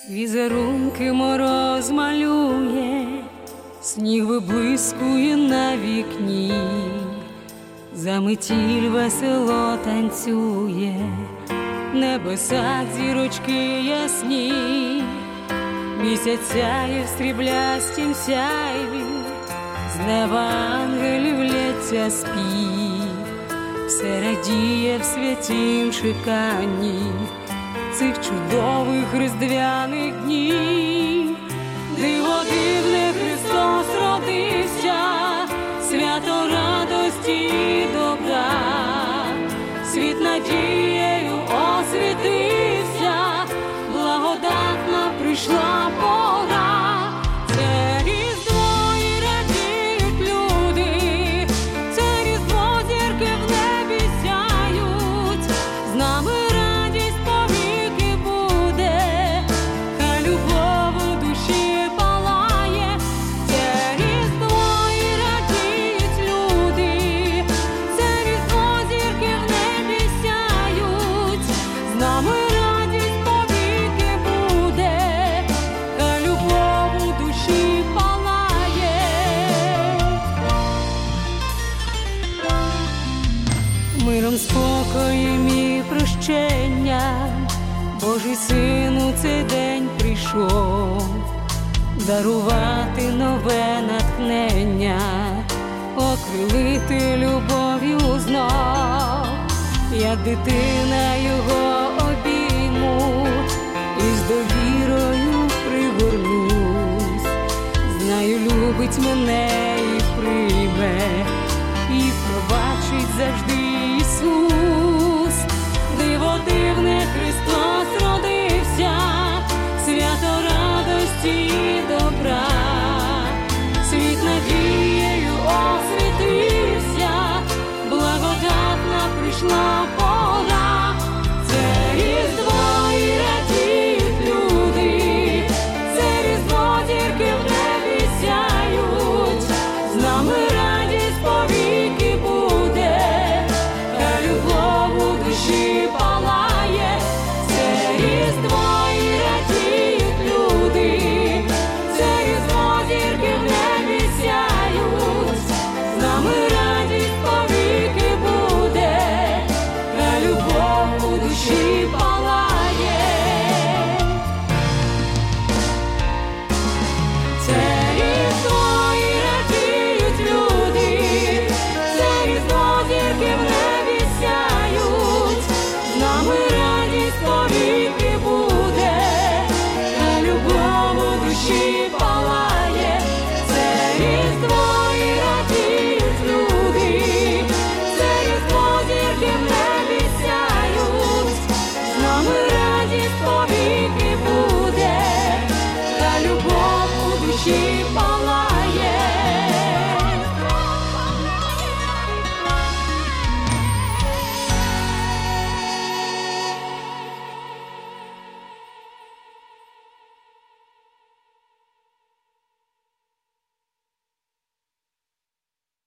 Візерунки мороз малює, сніг виблискує на вікні, заметіль весело танцює, в небесах зірочки ясні, місяць сяє в сріблястім сяйві, з неба ангелів лється спів, все радіє в святім чеканні цих чудових різдвяних днів. Диво дивне, Христос родився, свято радості і добра, світ надією освітився, благодатна прийшла пора. Це Різдво і радіють люди, це Різдво зірки в небі сяють, з нами радість повіки буде, хай любов у душі палає. Це Різдво і радіють люди, це Різдво зірки в небі сяють, з нами радість повіки буде, хай любов у душі палає. Миром, спокоєм і прощенням Божий Син у цей день прийшов дарувати нове натхнення, окрилити любов'ю знов. Як дитина його обійму і з довірою пригорнусь, знаю, любить мене і прийме, і пробачить завжди Ісус.